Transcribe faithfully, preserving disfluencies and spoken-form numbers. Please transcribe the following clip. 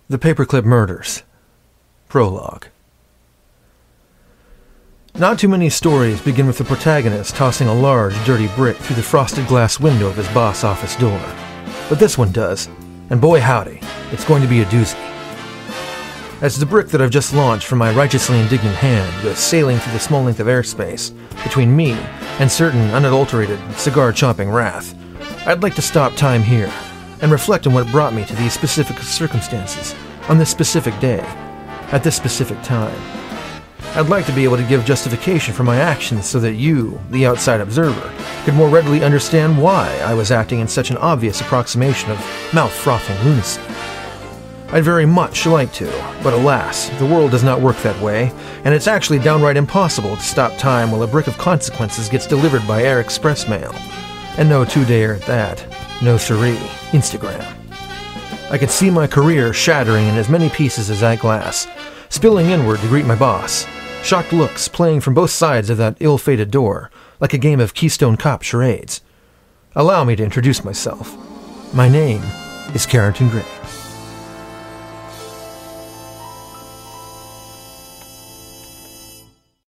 The Paperclip Murders. Prologue. Not too many stories begin with the protagonist tossing a large, dirty brick through the frosted glass window of his boss' office door. But this one does, and boy howdy, it's going to be a doozy. As the brick that I've just launched from my righteously indignant hand goes sailing through the small length of airspace between me and certain unadulterated, cigar-chomping wrath, I'd like to stop time here and reflect on what brought me to these specific circumstances on this specific day, at this specific time. I'd like to be able to give justification for my actions so that you, the outside observer, could more readily understand why I was acting in such an obvious approximation of mouth-frothing lunacy. I'd very much like to, but alas, the world does not work that way, and it's actually downright impossible to stop time while a brick of consequences gets delivered by air express mail. And no two-dayer at that. No siree. Instagram. I could see my career shattering in as many pieces as that glass, spilling inward to greet my boss, shocked looks playing from both sides of that ill-fated door, like a game of Keystone Cop charades. Allow me to introduce myself. My name is Carrington Gray.